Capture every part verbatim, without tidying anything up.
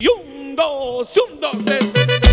Y un, dos, un, dos, tres.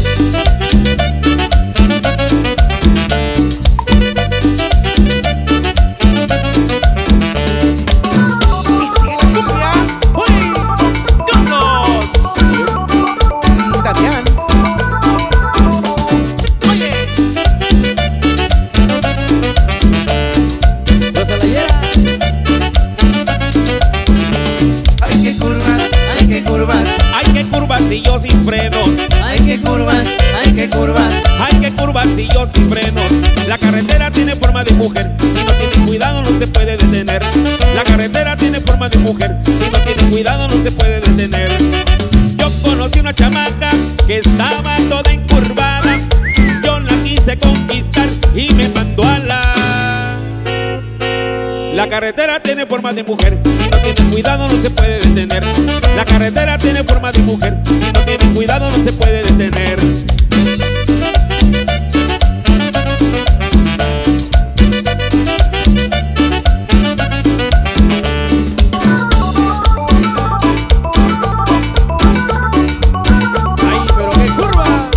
Y yo sin frenos. Ay, qué curvas, ay, qué curvas. Ay, qué curvas y yo sin frenos. La carretera tiene forma de mujer. Si no tiene cuidado no se puede detener. La carretera tiene forma de mujer. Si no tiene cuidado no se puede detener. Yo conocí una chamaca que estaba toda encurvada. Yo la quise conquistar y me mandó a la... La carretera tiene forma de mujer. Si no tiene cuidado no se puede detener. La carretera tiene forma de mujer. Si no tiene cuidado no se puede detener. Ay, pero qué curva.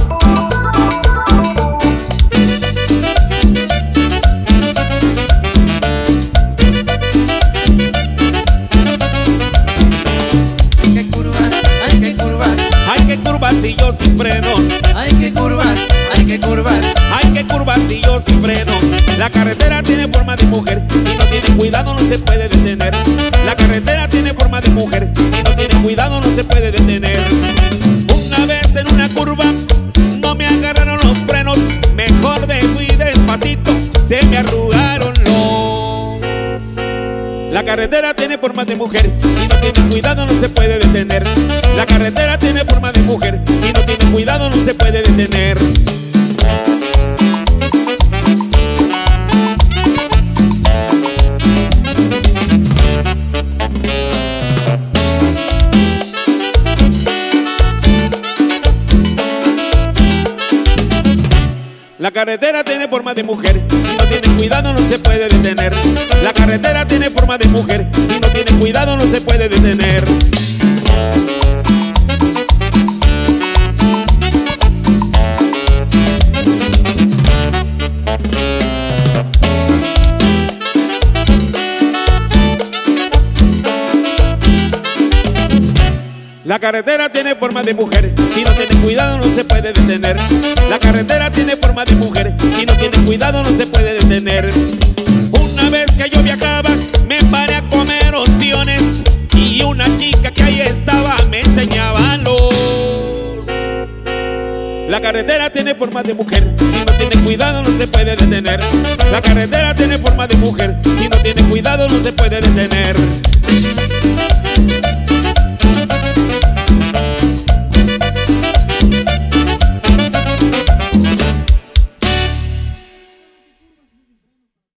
Y yo sin frenos. Ay, qué curvas, ay, qué curvas. Ay, qué curvas y yo sin freno. La carretera tiene forma de mujer. Si no tiene cuidado no se puede detener. La carretera tiene forma de mujer. Si no tiene cuidado no se puede detener. Una vez en una curva no me agarraron los frenos. Mejor de fui despacito, se me arrugaron los. La carretera tiene forma de mujer. Si no tiene cuidado no se puede detener. La carretera tiene forma de mujer. Si no tiene cuidado no se puede detener. La carretera tiene forma de mujer. Si no tiene cuidado no se puede detener. La carretera tiene forma de mujer. Si no tiene cuidado no se puede detener. La carretera tiene forma de mujer. Si no tiene cuidado no se puede detener. La carretera tiene forma de mujer. Si no tiene cuidado no se puede detener. Una vez que yo viajaba me paré a comer ostiones y una chica que ahí estaba me enseñaba los. La carretera tiene forma de mujer. Si no tiene cuidado no se puede detener. La carretera tiene forma de mujer. Si no tiene cuidado no se puede detener.